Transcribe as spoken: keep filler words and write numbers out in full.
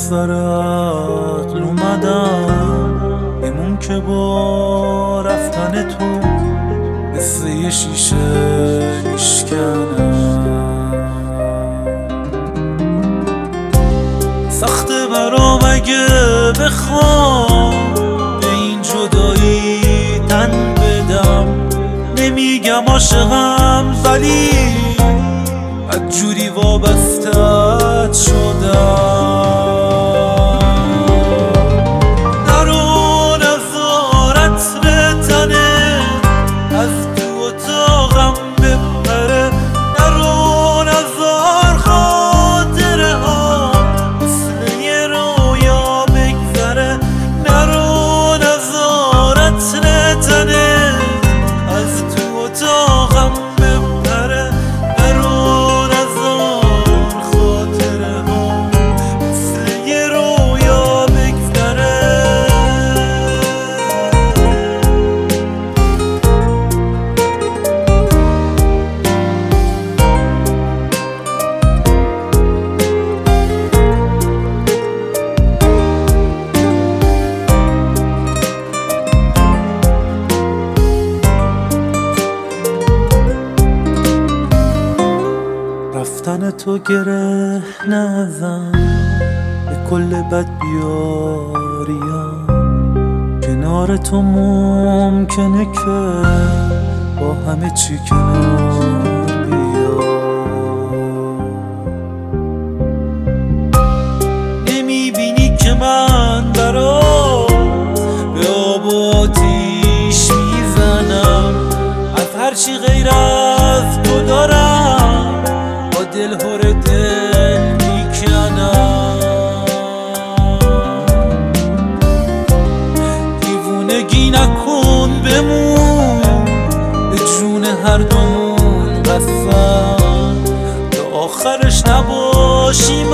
سر عقل اومدم بمون که با رفتن تو مثل یه شیشه میشکنم. سخته برام اگه بخوام به این جدایی تن بدم، نمیگم عاشقم ولی بدجوری وابستت شدم. نرو نظارت به تنه از تو اتاقم بپره، نرو نظار خاطره ها مثل یه رویا بگذره، نرو نظارت به تنه از تو اتاقم بپره، نرو نظار خاطره ها مثل یه رویا بگذره. رفتن تو گره نزن به کل بد بیاریم، کنار تو ممکنه که با همه چی کنار بیام. نمیبینی که من برات به آب و آتیش میزنم، از هرچی غیر از تو دارم با دل هر دل میکنم. دیوونگی نکن بمون به جون هر دومون قسم، تا آخرش نباشیم